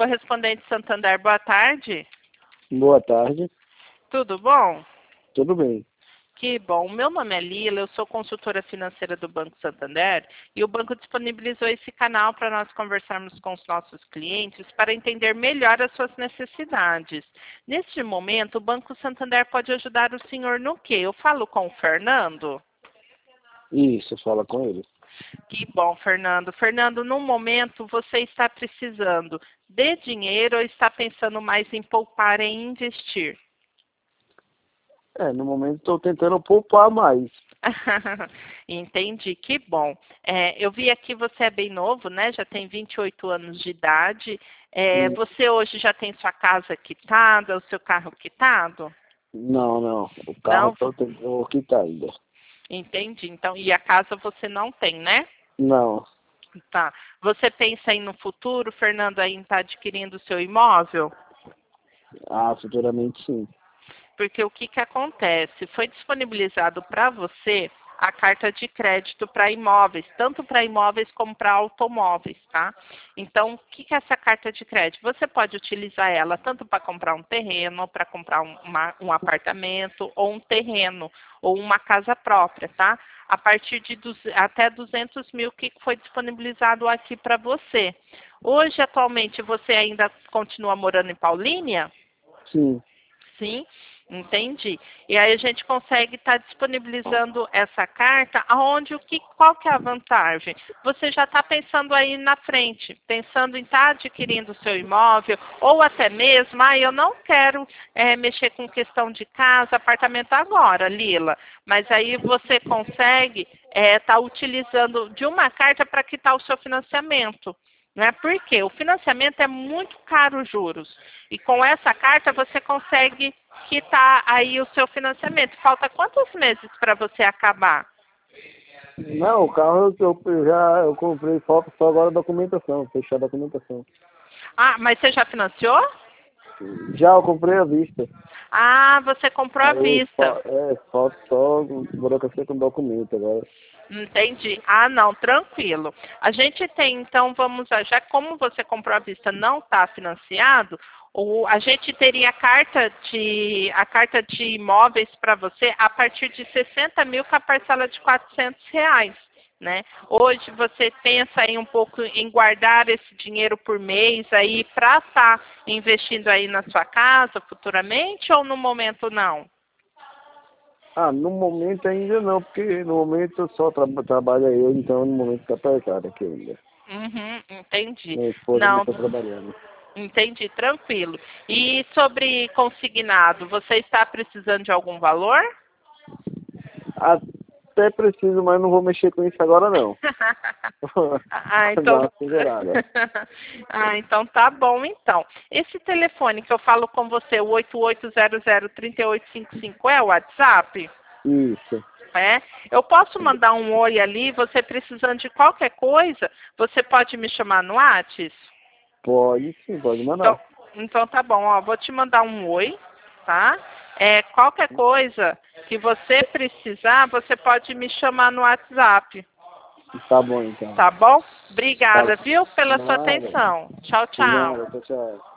Correspondente Santander, boa tarde. Boa tarde. Tudo bom? Tudo bem. Que bom. Meu nome é Lila, eu sou consultora financeira do Banco Santander e o banco disponibilizou esse canal para nós conversarmos com os nossos clientes para entender melhor as suas necessidades. Neste momento, o Banco Santander pode ajudar o senhor no quê? Eu falo com o Fernando? Isso, fala com ele. Que bom, Fernando. Fernando, no momento você está precisando de dinheiro ou está pensando mais em poupar e investir? No momento estou tentando poupar mais. Entendi, que bom. Eu vi aqui você é bem novo, né? Já tem 28 anos de idade. Você hoje já tem sua casa quitada, o seu carro quitado? Não. O carro Não? estou tentando quitar ainda. Entendi. Então, e a casa você não tem, né? Não. Tá. Você pensa aí no futuro, Fernando, aí em estar adquirindo o seu imóvel? Futuramente sim. Porque o que acontece? Foi disponibilizado para você a carta de crédito para imóveis, tanto para imóveis como para automóveis, tá? Então, o que é essa carta de crédito? Você pode utilizar ela tanto para comprar um terreno, para comprar um apartamento, ou um terreno, ou uma casa própria, tá? A partir de até 200 mil que foi disponibilizado aqui para você. Hoje, atualmente, você ainda continua morando em Paulínia? Sim. Sim, entendi. E aí a gente consegue estar disponibilizando essa carta, aonde qual que é a vantagem? Você já está pensando aí na frente, pensando em estar adquirindo o seu imóvel, ou até mesmo, eu não quero mexer com questão de casa, apartamento agora, Lila, mas aí você consegue estar utilizando de uma carta para quitar o seu financiamento. Né? Porque o financiamento é muito caro os juros. E com essa carta você consegue quitar aí o seu financiamento. Falta quantos meses para você acabar? Não, o carro eu comprei, falta só agora a documentação, fechar a documentação. Mas você já financiou? Já eu comprei à vista. Você comprou à vista. Falta só burocracia com documento agora. Entendi. Não, tranquilo. A gente tem, então, já como você comprou à vista não está financiado, a gente teria a carta de imóveis para você a partir de 60 mil com a parcela de R$ 400, né? Hoje você pensa aí um pouco em guardar esse dinheiro por mês aí para estar investindo aí na sua casa futuramente ou no momento não? No momento ainda não, porque no momento só trabalha eu, então no momento está pesado aqui ainda. Entendi. Minha esposa não está trabalhando. Entendi, tranquilo. E sobre consignado, você está precisando de algum valor? Até preciso, mas não vou mexer com isso agora não. Então... Acelerada. Então tá bom então. Esse telefone que eu falo com você, o 88003855, é o WhatsApp? Isso. Eu posso mandar um oi ali, você precisando de qualquer coisa, você pode me chamar no WhatsApp? Pode sim, pode mandar. Então tá bom, vou te mandar um oi, tá? Qualquer coisa que você precisar, você pode me chamar no WhatsApp. Tá bom então. Tá bom? Obrigada, viu, pela sua atenção. Tchau, tchau. Nada, tchau.